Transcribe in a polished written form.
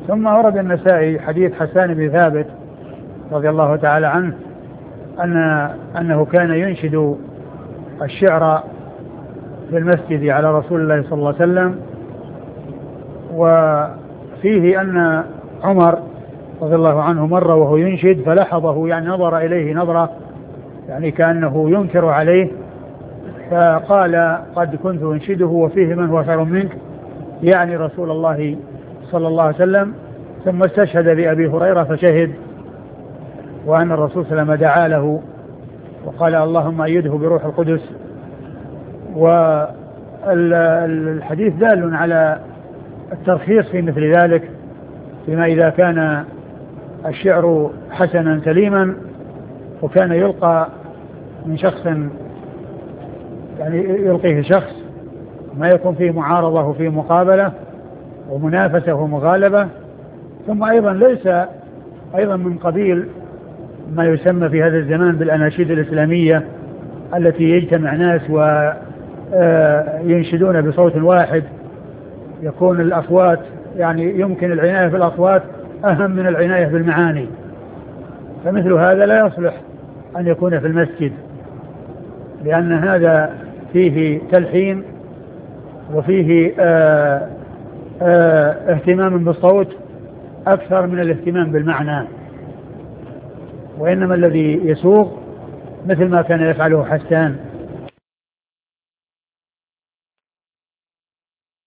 ثم ورد النسائي حديث حسان بن ثابت رضي الله تعالى عنه أنه كان ينشد الشعر في المسجد على رسول الله صلى الله عليه وسلم. وفيه أن عمر رضي الله عنه مر وهو ينشد فلاحظه، يعني نظر إليه نظرة يعني كأنه ينكر عليه، فقال قد كنت أنشده وفيه من هو خير منك، يعني رسول الله صلى الله عليه وسلم. ثم استشهد بأبي هريرة فشهد، وأن الرسول صلى الله عليه وسلم دعا له وقال اللهم أيده بروح القدس. والحديث دال على الترخيص في مثل ذلك، فيما إذا كان الشعر حسنا سليما وكان يلقى من شخص، يعني يلقيه شخص ما يكون فيه معارضة وفيه مقابلة ومنافسة ومغالبة. ثم أيضا ليس أيضا من قبيل ما يسمى في هذا الزمان بالأناشيد الإسلامية التي يجتمع ناس وينشدون بصوت واحد، يكون الأصوات يعني يمكن العناية بالأصوات أهم من العناية بالمعاني، فمثل هذا لا يصلح أن يكون في المسجد، لأن هذا فيه تلحين وفيه اهتمام بالصوت أكثر من الاهتمام بالمعنى. وإنما الذي يسوغ مثل ما كان يفعله حسان